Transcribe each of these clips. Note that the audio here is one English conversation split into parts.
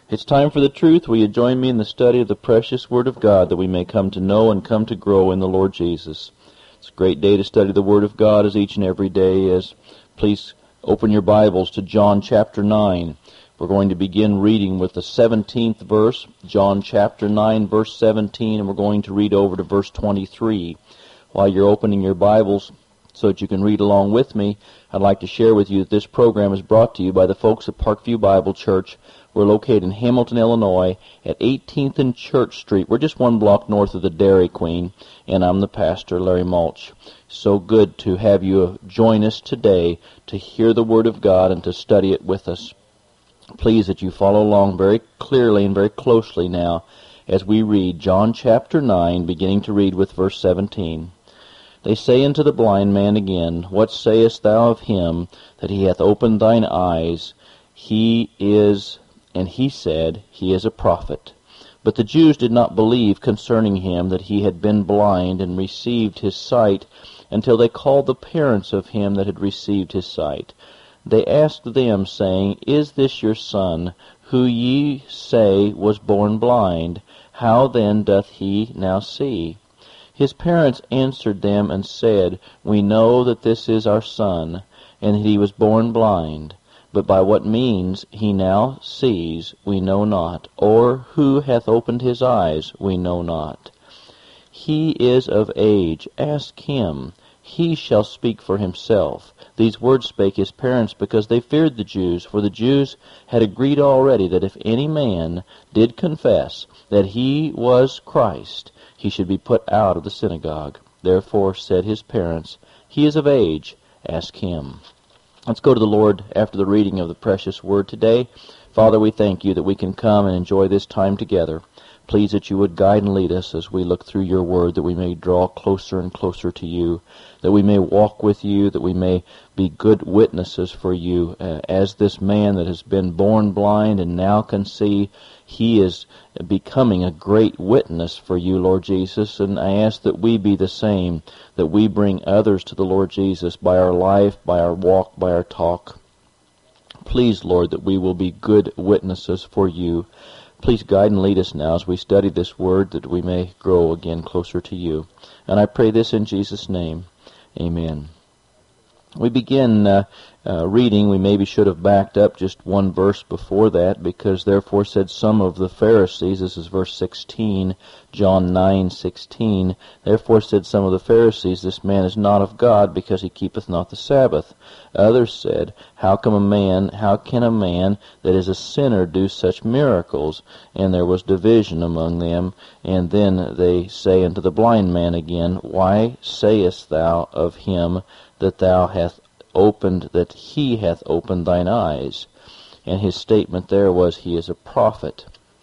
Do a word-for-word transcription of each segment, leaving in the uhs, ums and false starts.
It's time for the truth. Will you join me in the study of the precious Word of God that we may come to know and come to grow in the Lord Jesus? It's a great day to study the Word of God, as each and every day is. Please open your Bibles to John chapter nine. We're going to begin reading with the seventeenth verse, John chapter nine, verse seventeen, and we're going to read over to verse twenty-three. While you're opening your Bibles so that you can read along with me, I'd like to share with you that this program is brought to you by the folks at Parkview Bible Church. We're located in Hamilton, Illinois, at eighteenth and Church Street. We're just one block north of the Dairy Queen, and I'm the pastor, Larry Mulch. So good to have you join us today to hear the Word of God and to study it with us. Please that you follow along very clearly and very closely now as we read John chapter nine, beginning to read with verse seventeen. They say unto the blind man again, What sayest thou of him that he hath opened thine eyes? He is... And he said, He is a prophet. But the Jews did not believe concerning him that he had been blind and received his sight, until they called the parents of him that had received his sight. They asked them, saying, Is this your son, who ye say was born blind? How then doth he now see? His parents answered them and said, We know that this is our son, and that he was born blind. But by what means he now sees, we know not, or who hath opened his eyes, we know not. He is of age, ask him. He shall speak for himself. These words spake his parents, because they feared the Jews, for the Jews had agreed already that if any man did confess that he was Christ, he should be put out of the synagogue. Therefore said his parents, He is of age, ask him. Let's go to the Lord after the reading of the precious Word today. Father, we thank you that we can come and enjoy this time together. Please that you would guide and lead us as we look through your Word, that we may draw closer and closer to you, that we may walk with you, that we may be good witnesses for you. Uh, as this man that has been born blind and now can see, he is becoming a great witness for you, Lord Jesus, and I ask that we be the same, that we bring others to the Lord Jesus by our life, by our walk, by our talk. Please, Lord, that we will be good witnesses for you. Please guide and lead us now as we study this Word, that we may grow again closer to you. And I pray this in Jesus' name. Amen. We begin uh, uh, reading. We maybe should have backed up just one verse before that, because therefore said some of the Pharisees, this is verse sixteen, John nine sixteen, therefore said some of the Pharisees, This man is not of God, because he keepeth not the Sabbath. Others said, How come a man, how can a man that is a sinner do such miracles? And there was division among them. And then they say unto the blind man again, Why sayest thou of him that thou hast opened, that he hath opened thine eyes? And his statement there was, He is a prophet.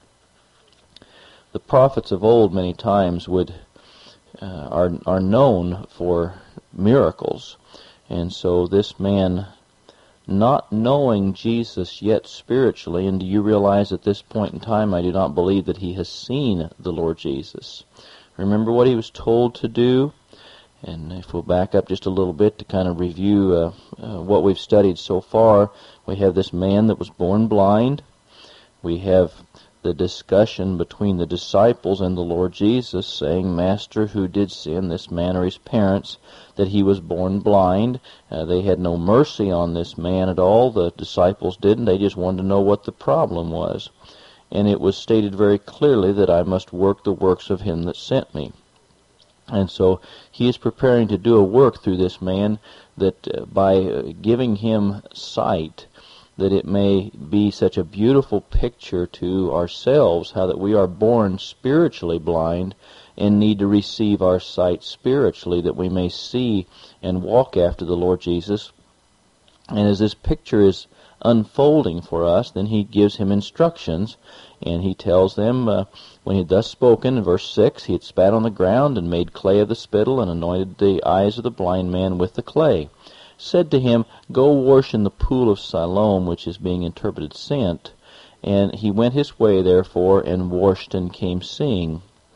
The prophets of old many times would uh, are are known for miracles. And so this man, not knowing Jesus yet spiritually, and do you realize at this point in time, I do not believe that he has seen the Lord Jesus. Remember what he was told to do? And if we'll back up just a little bit to kind of review uh, uh, what we've studied so far, we have this man that was born blind. We have the discussion between the disciples and the Lord Jesus, saying, Master, who did sin, this man or his parents, that he was born blind? Uh, they had no mercy on this man at all. The disciples didn't. They just wanted to know what the problem was. And it was stated very clearly that I must work the works of him that sent me. And so he is preparing to do a work through this man, that uh, by uh, giving him sight, that it may be such a beautiful picture to ourselves, how that we are born spiritually blind and need to receive our sight spiritually, that we may see and walk after the Lord Jesus. And as this picture is unfolding for us, then he gives him instructions, and he tells them, uh, when he had thus spoken, in verse six, he had spat on the ground and made clay of the spittle and anointed the eyes of the blind man with the clay. Said to him, Go wash in the pool of Siloam, which is being interpreted sent. And he went his way, therefore, and washed and came seeing.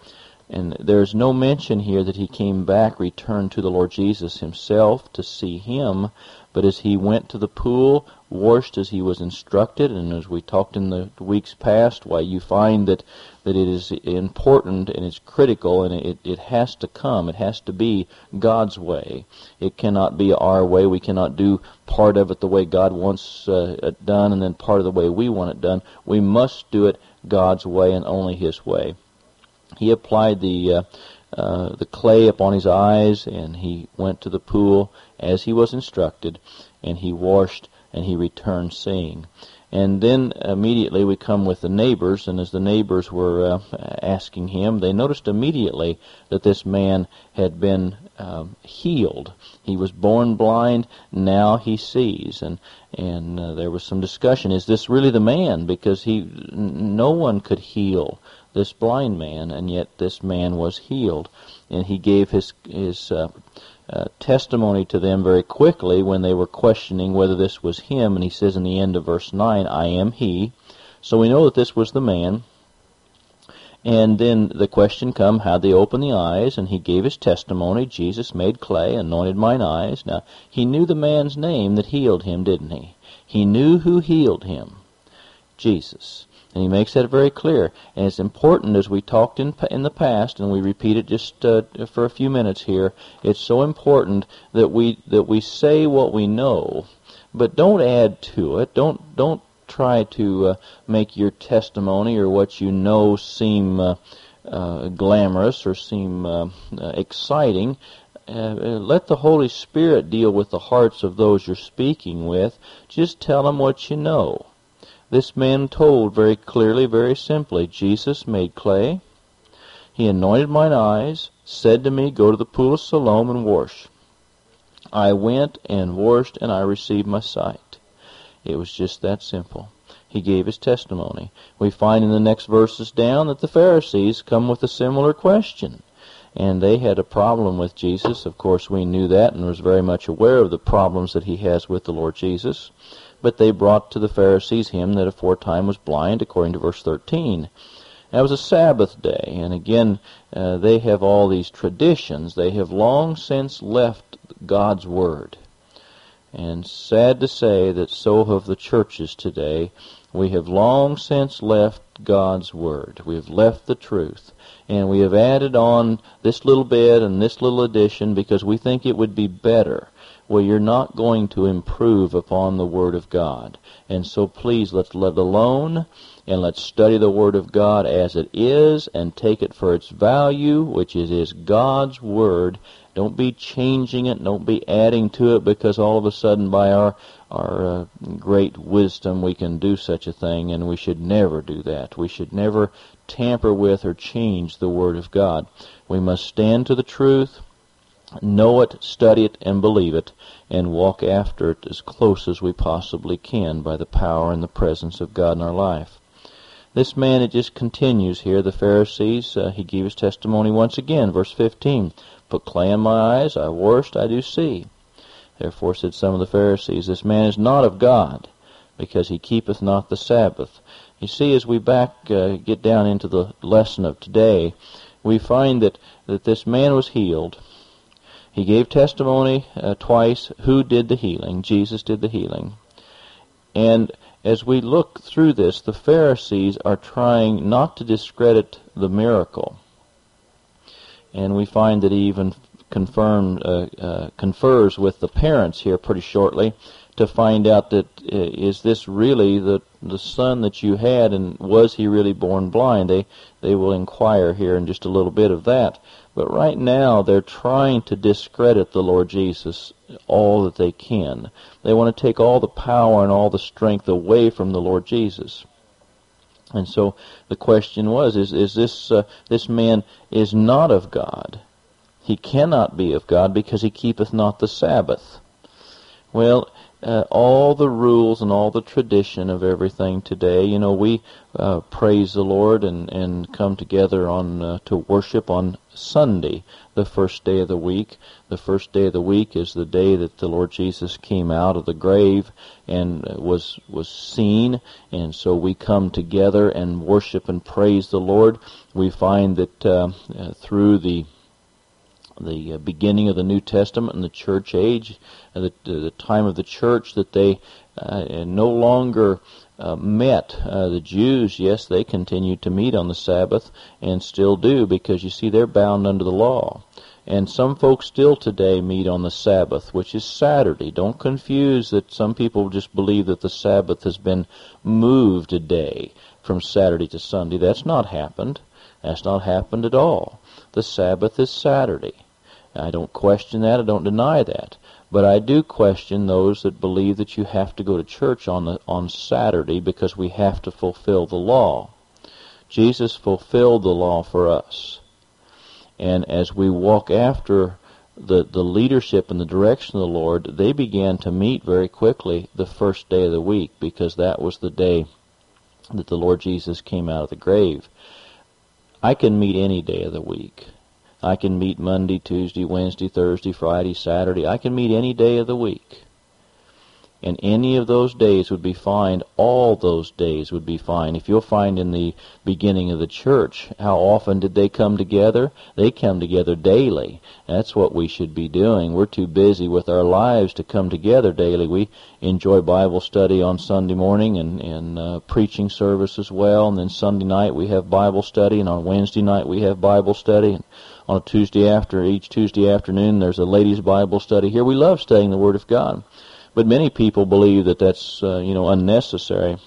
And there's no mention here that he came back, returned to the Lord Jesus himself to see him, but as he went to the pool, washed as he was instructed, and as we talked in the weeks past, why you find that, that it is important and it's critical, and it, it has to come. It has to be God's way. It cannot be our way. We cannot do part of it the way God wants uh, it done and then part of the way we want it done. We must do it God's way and only His way. He applied the uh, uh, the clay upon his eyes, and he went to the pool as he was instructed, and he washed, and he returned seeing. And then immediately we come with the neighbors, and as the neighbors were uh, asking him, they noticed immediately that this man had been um, healed. He was born blind, now he sees. And and uh, there was some discussion, is this really the man? Because he, n- no one could heal this blind man, and yet this man was healed. And he gave his his uh, uh, testimony to them very quickly when they were questioning whether this was him. And he says in the end of verse nine, I am he. So we know that this was the man. And then the question come, how'd they open the eyes? And he gave his testimony. Jesus made clay, anointed mine eyes. Now, he knew the man's name that healed him, didn't he? He knew who healed him. Jesus. And he makes that very clear. And it's important, as we talked in in the past, and we repeat it just uh, for a few minutes here, it's so important that we that we say what we know, but don't add to it. Don't don't try to uh, make your testimony or what you know seem uh, uh, glamorous or seem uh, uh, exciting. Uh, let the Holy Spirit deal with the hearts of those you're speaking with. Just tell them what you know. This man told very clearly, very simply, Jesus made clay. He anointed mine eyes, said to me, go to the pool of Siloam and wash. I went and washed, and I received my sight. It was just that simple. He gave his testimony. We find in the next verses down that the Pharisees come with a similar question. And they had a problem with Jesus. Of course, we knew that and was very much aware of the problems that he has with the Lord Jesus. But they brought to the Pharisees him that aforetime was blind, according to verse thirteen. That was a Sabbath day, and again, uh, they have all these traditions. They have long since left God's Word. And sad to say that so have the churches today. We have long since left God's Word. We have left the truth. And we have added on this little bit and this little addition because we think it would be better. Well, you're not going to improve upon the Word of God. And so please, let's let it alone, and let's study the Word of God as it is, and take it for its value, which is, is God's Word. Don't be changing it, don't be adding to it, because all of a sudden by our, our uh, great wisdom we can do such a thing, and we should never do that. We should never tamper with or change the Word of God. We must stand to the truth, know it, study it, and believe it, and walk after it as close as we possibly can by the power and the presence of God in our life. This man, it just continues here, the Pharisees, uh, he gave his testimony once again, verse fifteen, put clay in my eyes, I washed, I do see. Therefore said some of the Pharisees, this man is not of God, because he keepeth not the Sabbath. You see, as we back uh, get down into the lesson of today, we find that, that this man was healed. He gave testimony uh, twice. Who did the healing? Jesus did the healing. And as we look through this, the Pharisees are trying not to discredit the miracle. And we find that he even confirmed, uh, uh, confers with the parents here pretty shortly to find out that uh, is this really the the son that you had, and was he really born blind? They they will inquire here in just a little bit of that. But right now they're trying to discredit the Lord Jesus all that they can. They want to take all the power and all the strength away from the Lord Jesus. And so the question was, is, is this uh, this man is not of God. He cannot be of God because he keepeth not the Sabbath. Well, uh, all the rules and all the tradition of everything today. You know, we uh, praise the Lord and, and come together on uh, to worship on Sunday, the first day of the week. The first day of the week is the day that the Lord Jesus came out of the grave and was was seen, and so we come together and worship and praise the Lord. We find that uh, uh, through the the uh, beginning of the New Testament and the church age, uh, the, the time of the church, that they uh, no longer uh, met. Uh, the Jews, yes, they continued to meet on the Sabbath and still do, because you see they're bound under the law. And some folks still today meet on the Sabbath, which is Saturday. Don't confuse that some people just believe that the Sabbath has been moved a day from Saturday to Sunday. That's not happened. That's not happened at all. The Sabbath is Saturday. I don't question that. I don't deny that. But I do question those that believe that you have to go to church on the, on Saturday because we have to fulfill the law. Jesus fulfilled the law for us. And as we walk after the, the leadership and the direction of the Lord, they began to meet very quickly the first day of the week, because that was the day that the Lord Jesus came out of the grave. I can meet any day of the week. I can meet Monday, Tuesday, Wednesday, Thursday, Friday, Saturday. I can meet any day of the week. And any of those days would be fine. All those days would be fine. If you'll find in the beginning of the church, how often did they come together? They come together daily. That's what we should be doing. We're too busy with our lives to come together daily. We enjoy Bible study on Sunday morning and, and uh, preaching service as well. And then Sunday night we have Bible study, and on Wednesday night we have Bible study. And on a Tuesday after, each Tuesday afternoon there's a ladies' Bible study here. We love studying the Word of God. But many people believe that that's, uh, you know, unnecessary.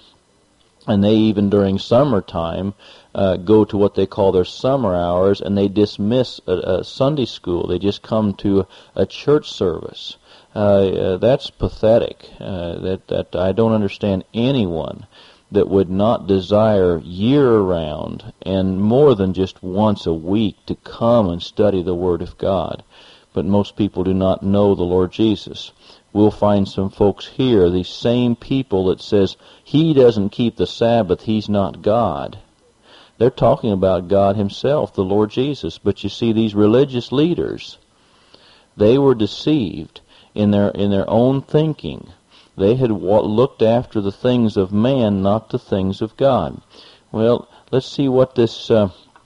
And they, even during summertime, uh, go to what they call their summer hours, and they dismiss a, a Sunday school. They just come to a church service. Uh, uh, that's pathetic. Uh, that, that I don't understand anyone that would not desire year-round and more than just once a week to come and study the Word of God. But most people do not know the Lord Jesus. We'll find some folks here, these same people that says, he doesn't keep the Sabbath, he's not God. They're talking about God himself, the Lord Jesus. But you see, these religious leaders, they were deceived in their in their own thinking. They had looked after the things of man, not the things of God. Well, let's see what this... Uh,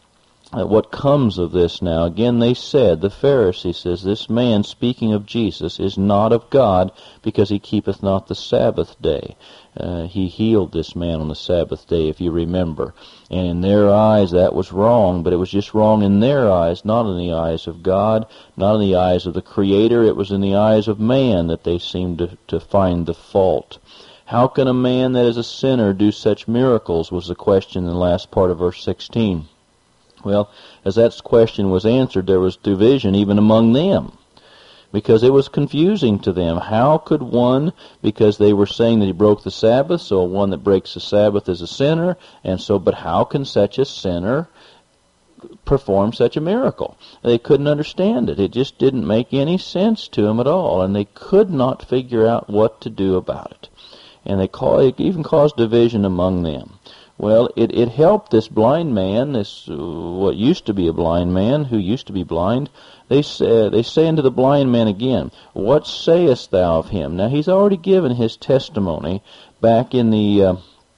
Uh, what comes of this now. Again, they said, the Pharisee says, this man, speaking of Jesus, is not of God, because he keepeth not the Sabbath day. Uh, he healed this man on the Sabbath day, if you remember. And in their eyes, that was wrong, but it was just wrong in their eyes, not in the eyes of God, not in the eyes of the Creator. It was in the eyes of man that they seemed to, to find the fault. How can a man that is a sinner do such miracles, was the question in the last part of verse sixteen. Well, as that question was answered, there was division even among them, because it was confusing to them. How could one, because they were saying that he broke the Sabbath, so one that breaks the Sabbath is a sinner, and so, but how can such a sinner perform such a miracle? They couldn't understand it. It just didn't make any sense to them at all, and they could not figure out what to do about it. And they call, it even caused division among them. Well, it, it helped this blind man, this uh, what used to be a blind man, who used to be blind. They say, they say unto the blind man again, what sayest thou of him? Now, he's already given his testimony back in the uh,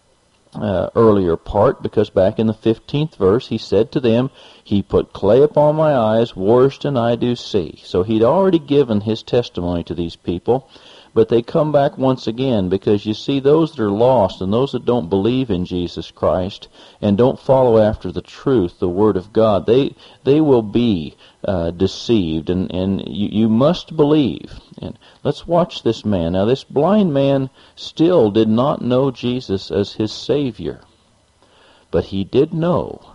uh, earlier part, because back in the fifteenth verse, he said to them, he put clay upon my eyes, washed, and I do see. So he'd already given his testimony to these people. But they come back once again, because you see, those that are lost and those that don't believe in Jesus Christ and don't follow after the truth, the Word of God, they they will be uh, deceived, and, and you, you must believe. And let's watch this man. Now, this blind man still did not know Jesus as his Savior, but he did know.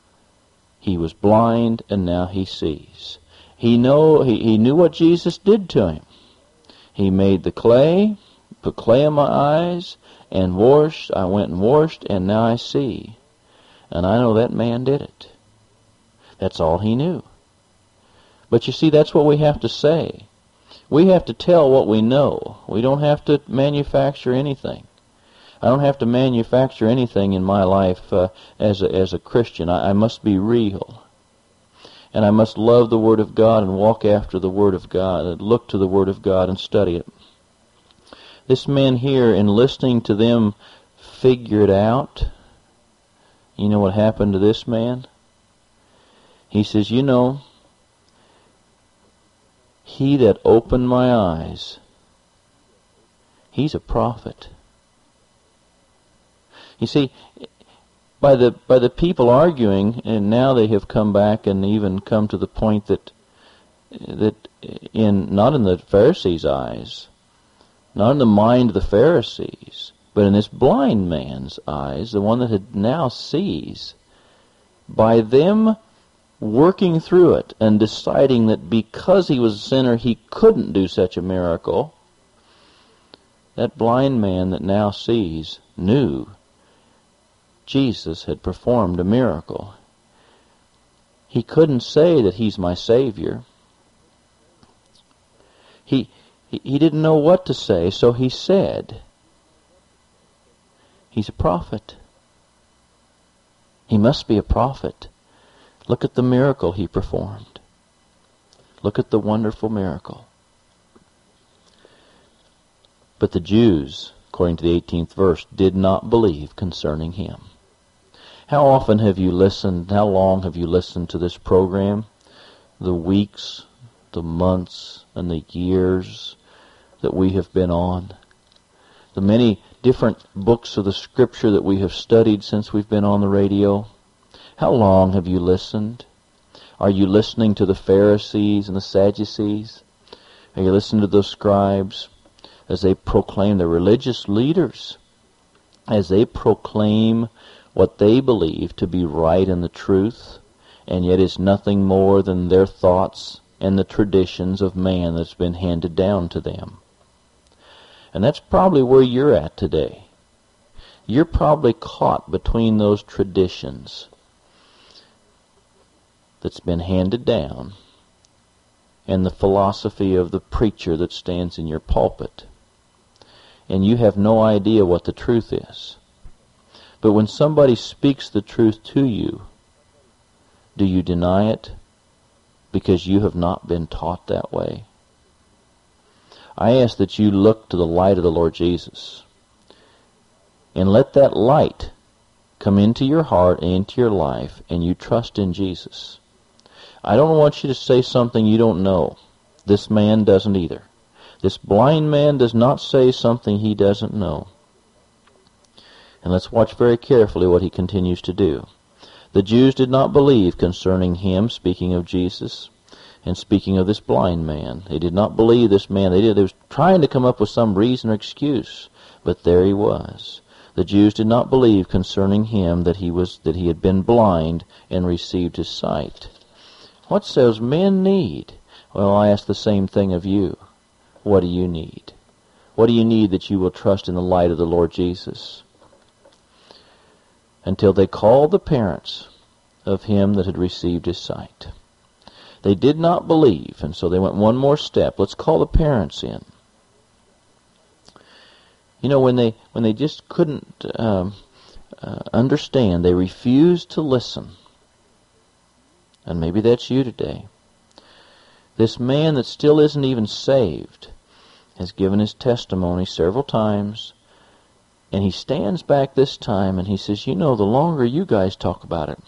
He was blind, and now he sees. He know he, he knew what Jesus did to him. He made the clay, put clay in my eyes, and washed. I went and washed, and now I see. And I know that man did it. That's all he knew. But you see, that's what we have to say. We have to tell what we know. We don't have to manufacture anything. I don't have to manufacture anything in my life uh, as a, as a Christian. I, I must be real. And I must love the Word of God and walk after the Word of God and look to the Word of God and study it. This man here, in listening to them figure it out, you know what happened to this man? He says, you know, he that opened my eyes, he's a prophet. You see, by the by the people arguing, and now they have come back and even come to the point that that in not in the Pharisees' eyes, not in the mind of the Pharisees, but in this blind man's eyes, the one that had now sees, by them working through it and deciding that because he was a sinner he couldn't do such a miracle, that blind man that now sees knew Jesus had performed a miracle. He couldn't say that he's my Savior. He, he, he didn't know what to say, so he said, he's a prophet. He must be a prophet. Look at the miracle he performed. Look at the wonderful miracle. But the Jews, according to the eighteenth verse, did not believe concerning him. How often have you listened, how long have you listened to this program? The weeks, the months, and the years that we have been on. The many different books of the Scripture that we have studied since we've been on the radio. How long have you listened? Are you listening to the Pharisees and the Sadducees? Are you listening to those scribes as they proclaim, the religious leaders, as they proclaim what they believe to be right and the truth, and yet is nothing more than their thoughts and the traditions of man that's been handed down to them? And that's probably where you're at today. You're probably caught between those traditions that's been handed down and the philosophy of the preacher that stands in your pulpit. And you have no idea what the truth is. But when somebody speaks the truth to you, do you deny it because you have not been taught that way? I ask that you look to the light of the Lord Jesus and let that light come into your heart and into your life, and you trust in Jesus. I don't want you to say something you don't know. This man doesn't either. This blind man does not say something he doesn't know. And let's watch very carefully what he continues to do. The Jews did not believe concerning him, speaking of Jesus, and speaking of this blind man. They did not believe this man. They did. They were trying to come up with some reason or excuse, but there he was. The Jews did not believe concerning him that he was that he had been blind and received his sight. What does men need? Well, I ask the same thing of you. What do you need? What do you need that you will trust in the light of the Lord Jesus? Until they called the parents of him that had received his sight. They did not believe, and so they went one more step. Let's call the parents in. You know, when they when they just couldn't um, uh, understand, they refused to listen. And maybe that's you today. This man that still isn't even saved has given his testimony several times, and he stands back this time and he says, you know, the longer you guys talk about it,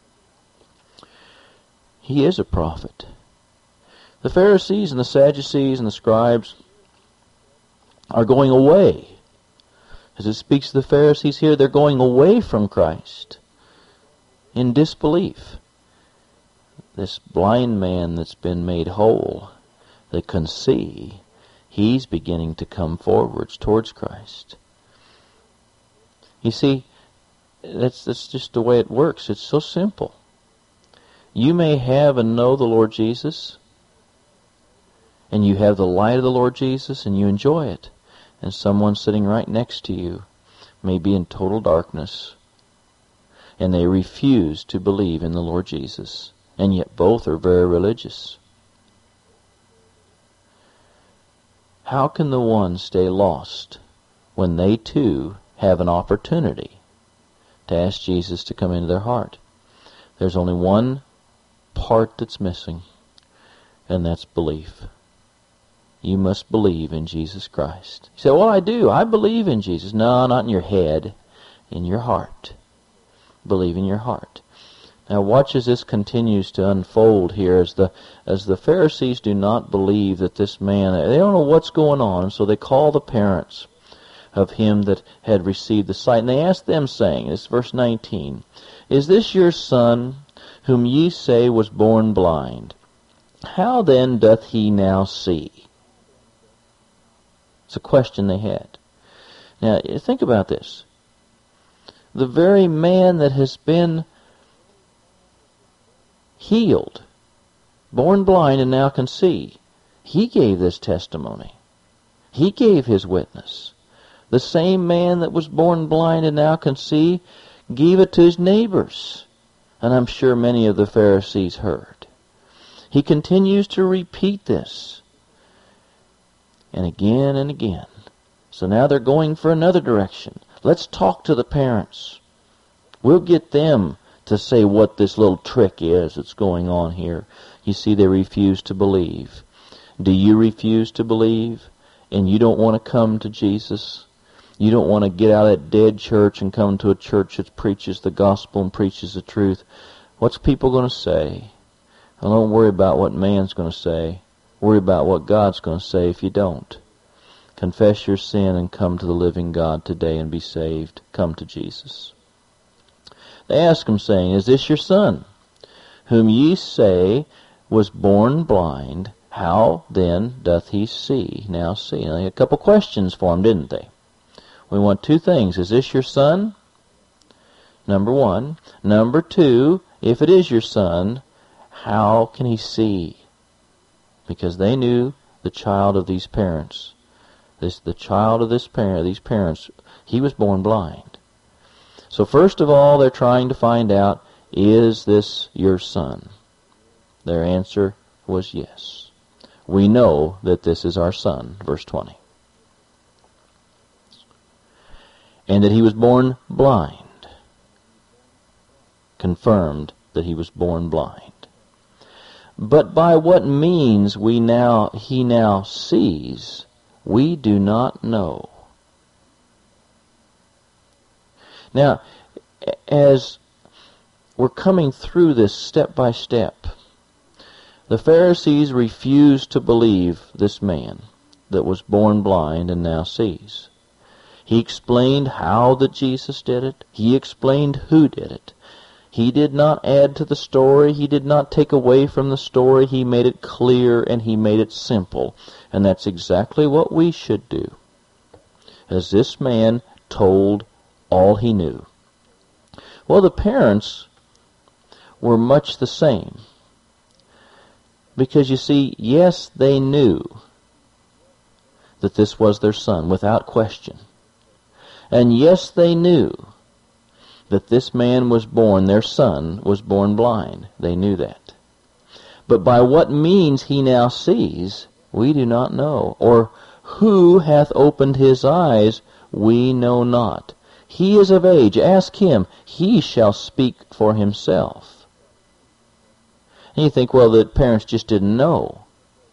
he is a prophet. The Pharisees and the Sadducees and the scribes are going away. As it speaks to the Pharisees here, they're going away from Christ in disbelief. This blind man that's been made whole, that can see, he's beginning to come forwards towards Christ. You see, that's, that's just the way it works. It's so simple. You may have and know the Lord Jesus, and you have the light of the Lord Jesus, and you enjoy it. And someone sitting right next to you may be in total darkness, and they refuse to believe in the Lord Jesus. And yet both are very religious. How can the one stay lost when they too have an opportunity to ask Jesus to come into their heart? There's only one part that's missing, and that's belief. You must believe in Jesus Christ. You say, well, I do. I believe in Jesus. No, not in your head, in your heart. Believe in your heart. Now watch as this continues to unfold here, as the as the Pharisees do not believe that this man, they don't know what's going on, so they call the parents of him that had received the sight, and they ask them, saying, it's verse nineteen, is this your son, whom ye say was born blind? How then doth he now see? It's a question they had. Now, think about this. The very man that has been healed, born blind and now can see, he gave this testimony. He gave his witness. The same man that was born blind and now can see gave it to his neighbors. And I'm sure many of the Pharisees heard. He continues to repeat this. And again and again. So now they're going for another direction. Let's talk to the parents. We'll get them to say what this little trick is that's going on here. You see, they refuse to believe. Do you refuse to believe? And you don't want to come to Jesus? You don't want to get out of that dead church and come to a church that preaches the gospel and preaches the truth? What's people going to say? Well, don't worry about what man's going to say. Worry about what God's going to say if you don't. Confess your sin and come to the living God today and be saved. Come to Jesus. They ask him, saying, is this your son, whom ye say was born blind? How then doth he see? Now see. Now, they had a couple questions for him, didn't they? We want two things. Is this your son? Number one. Number two, if it is your son, how can he see? Because they knew the child of these parents, this the child of this parent, these parents, he was born blind. So first of all, they're trying to find out, is this your son? Their answer was yes. We know that this is our son, verse twenty. And that he was born blind. Confirmed that he was born blind. But by what means we now he now sees, we do not know. Now, as we're coming through this step by step, the Pharisees refused to believe this man that was born blind and now sees. He explained how that Jesus did it. He explained who did it. He did not add to the story. He did not take away from the story. He made it clear and he made it simple. And that's exactly what we should do. As this man told all he knew. Well, the parents were much the same. Because you see, yes, they knew that this was their son without question. And yes, they knew that this man was born, their son, was born blind. They knew that. But by what means he now sees, we do not know. Or who hath opened his eyes, we know not. He is of age. Ask him. He shall speak for himself. And you think, well, the parents just didn't know.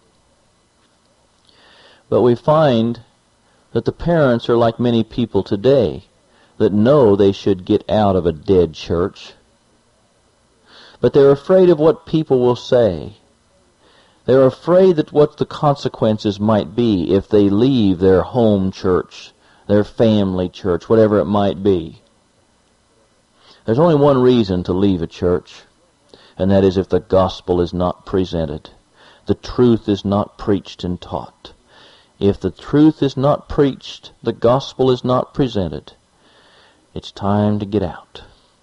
But we find that the parents are like many people today that know they should get out of a dead church. But they're afraid of what people will say. They're afraid that what the consequences might be if they leave their home church, their family church, whatever it might be. There's only one reason to leave a church, and that is if the gospel is not presented. The truth is not preached and taught. If the truth is not preached, the gospel is not presented, it's time to get out.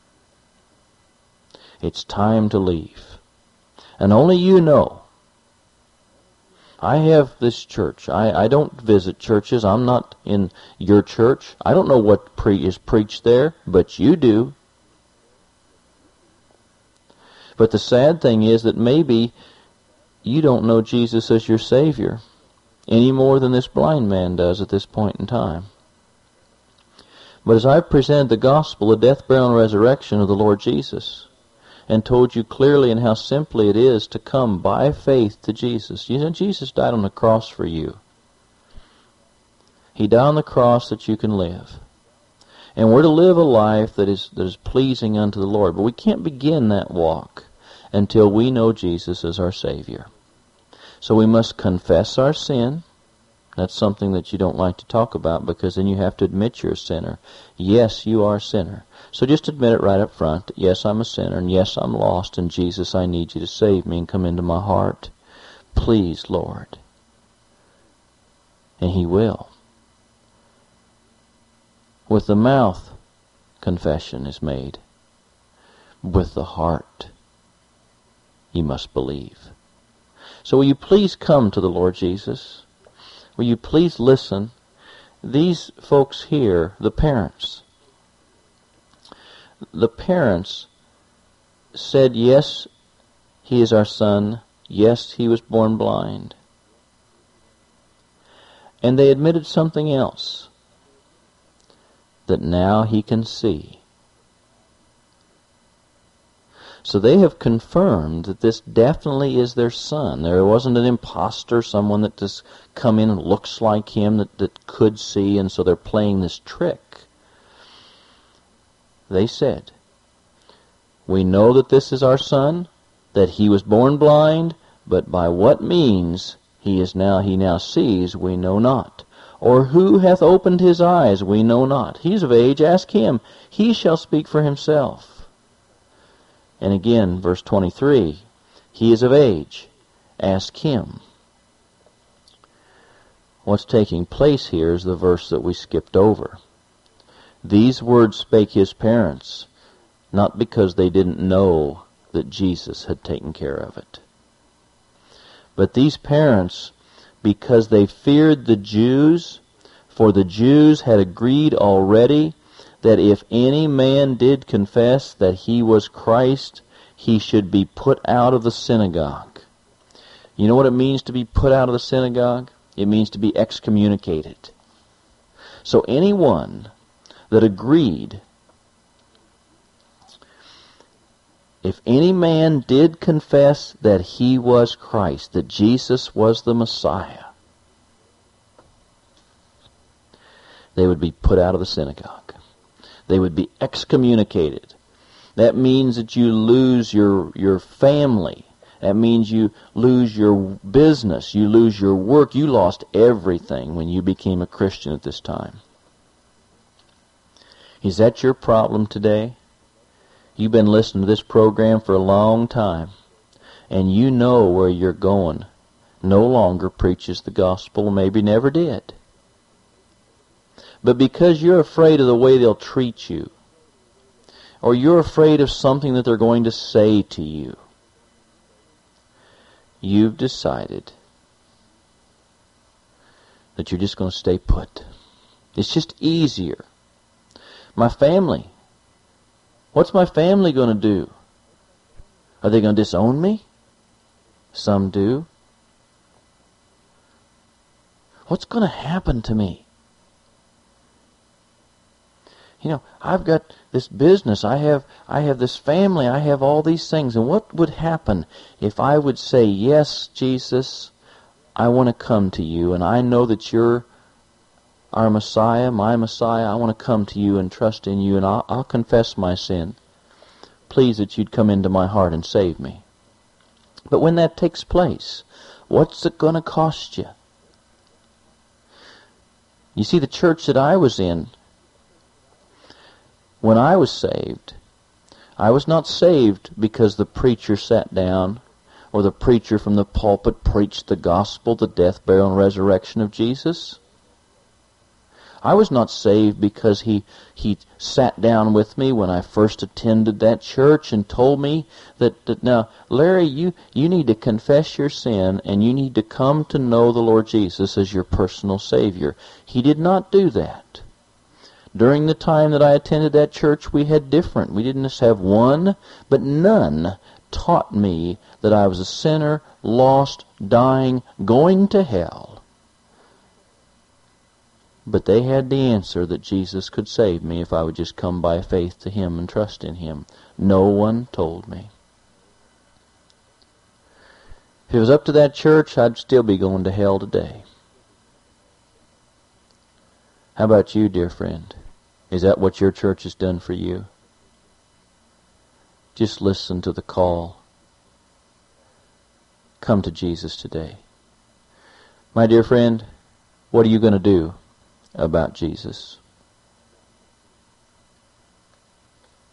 It's time to leave. And only you know. I have this church. I, I don't visit churches. I'm not in your church. I don't know what pre- is preached there, but you do. But the sad thing is that maybe you don't know Jesus as your Savior. any more than this blind man does at this point in time. But as I've presented the gospel, the death, burial, and resurrection of the Lord Jesus, and told you clearly and how simply it is to come by faith to Jesus. You know, Jesus died on the cross for you. He died on the cross that you can live. And we're to live a life that is, that is pleasing unto the Lord. But we can't begin that walk until we know Jesus as our Savior. So we must confess our sin. That's something that you don't like to talk about, because then you have to admit you're a sinner. Yes, you are a sinner. So just admit it right up front. Yes, I'm a sinner, and yes, I'm lost, and Jesus, I need you to save me and come into my heart. Please, Lord. And He will. With the mouth, confession is made. With the heart, you must believe. So will you please come to the Lord Jesus? Will you please listen? These folks here, the parents, the parents said, yes, he is our son. Yes, he was born blind. And they admitted something else, that now he can see. So they have confirmed that this definitely is their son. There wasn't an imposter, someone that just come in and looks like him that, that could see, and so they're playing this trick. They said, we know that this is our son, that he was born blind, but by what means he is now he now sees, we know not. Or who hath opened his eyes, we know not. He's of age, ask him. He shall speak for himself. And again, verse twenty-three, he is of age, ask him. What's taking place here is the verse that we skipped over. These words spake his parents, not because they didn't know that Jesus had taken care of it. But these parents, because they feared the Jews, for the Jews had agreed already that if any man did confess that he was Christ, he should be put out of the synagogue. You know what it means to be put out of the synagogue? It means to be excommunicated. So anyone that agreed, if any man did confess that he was Christ, that Jesus was the Messiah, they would be put out of the synagogue. They would be excommunicated. That means that you lose your, your family. That means you lose your business. You lose your work. You lost everything when you became a Christian at this time. Is that your problem today? You've been listening to this program for a long time, and you know where you're going. No longer preaches the gospel, maybe never did. But because you're afraid of the way they'll treat you, or you're afraid of something that they're going to say to you, you've decided that you're just going to stay put. It's just easier. My family, what's my family going to do? Are they going to disown me? Some do. What's going to happen to me? You know, I've got this business, I have I have this family, I have all these things. And what would happen if I would say, yes, Jesus, I want to come to you, and I know that you're our Messiah, my Messiah. I want to come to you and trust in you, and I'll, I'll confess my sin. Please that you'd come into my heart and save me. But when that takes place, what's it going to cost you? You see, the church that I was in, when I was saved, I was not saved because the preacher sat down or the preacher from the pulpit preached the gospel, the death, burial, and resurrection of Jesus. I was not saved because he, he sat down with me when I first attended that church and told me that, that now, Larry, you, you need to confess your sin and you need to come to know the Lord Jesus as your personal Savior. He did not do that. During the time that I attended that church, we had different. We didn't just have one, but none taught me that I was a sinner, lost, dying, going to hell, But they had the answer that Jesus could save me if I would just come by faith to Him and trust in Him. No one told me. If it was up to that church, I'd still be going to hell today. How about you, dear friend? Is that what your church has done for you? Just listen to the call. Come to Jesus today. My dear friend, what are you going to do about Jesus?